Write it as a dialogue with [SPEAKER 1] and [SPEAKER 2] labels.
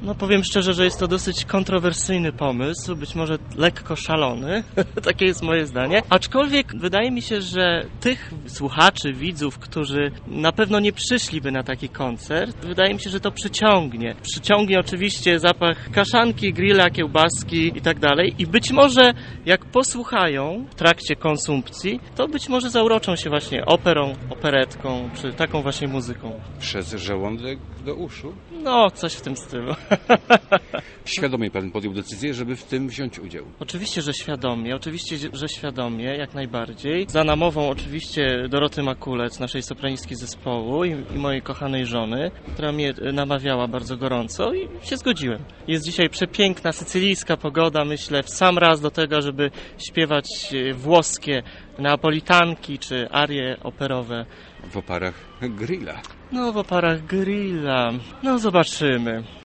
[SPEAKER 1] No powiem szczerze, że jest to dosyć kontrowersyjny pomysł, być może lekko szalony, takie jest moje zdanie. Aczkolwiek wydaje mi się, że tych słuchaczy, widzów, którzy na pewno nie przyszliby na taki koncert, wydaje mi się, że to przyciągnie. Przyciągnie oczywiście zapach kaszanki, grilla, kiełbaski i tak dalej. I być może jak posłuchają w trakcie konsumpcji, to być może zauroczą się właśnie operą, operetką, czy taką właśnie muzyką.
[SPEAKER 2] Przez żołądek do uszu?
[SPEAKER 1] No, coś w tym stylu.
[SPEAKER 2] Świadomie pan podjął decyzję, żeby w tym wziąć udział.
[SPEAKER 1] Oczywiście, że świadomie, jak najbardziej. Za namową oczywiście Doroty Makulec, naszej sopranistki zespołu i mojej kochanej żony, która mnie namawiała bardzo gorąco i się zgodziłem. Jest dzisiaj przepiękna sycylijska pogoda, myślę, w sam raz do tego, żeby śpiewać włoskie neapolitanki czy arie operowe.
[SPEAKER 2] W oparach grilla.
[SPEAKER 1] No, w oparach grilla. No, zobaczymy.